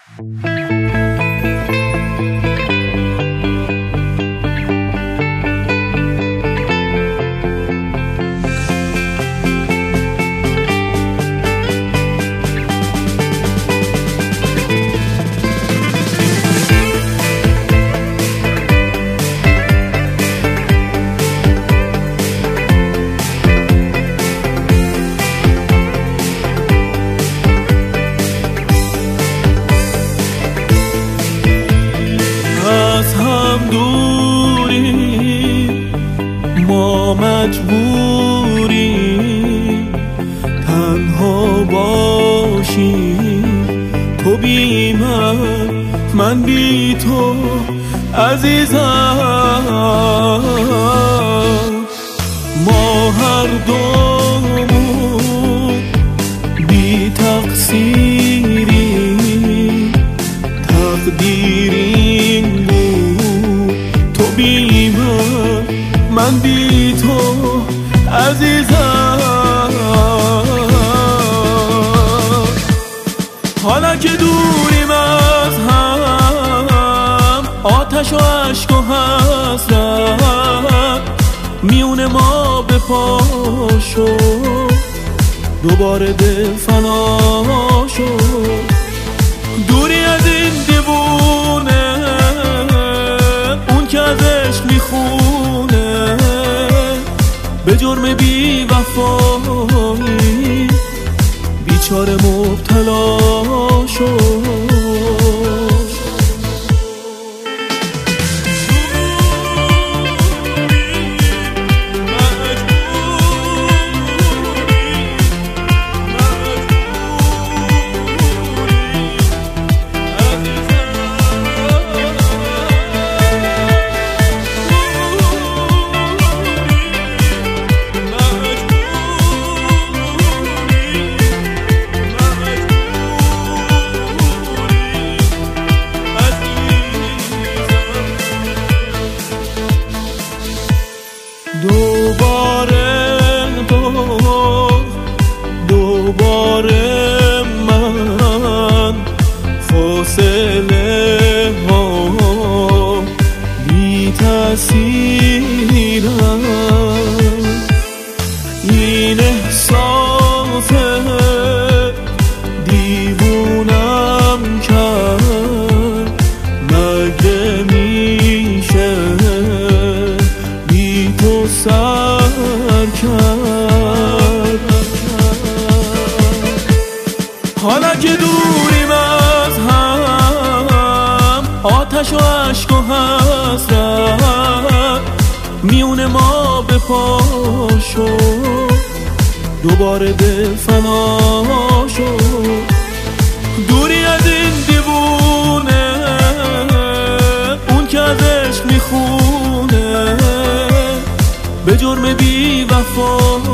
ما مجبوریم تنها باشیم، تو بی من بی تو عزیزم. ما هر دومون بی تقصیریم، تقدیریم بود تو بی من بی تو عزیزم. حالا که دوریم از هم، آتش و عشق و حسرت میون ما به پا شد، دوباره دل فنا شد. دوری از این دیوونه، اون که از عشق میخونه، به جرم بی وفایی بیچاره مبتلا شد. دوباره من فاصله ها بی تأثیرم، این احساس دیوونم کرد، مگه میشه بی تو سر کرد. حالا که دوریم از هم، آتش و عشق و حسرت میون ما به پا شد، دوباره دل فنا شد. دوری از این دیوونه، اون که از عشق میخونه، به جرم بی وفا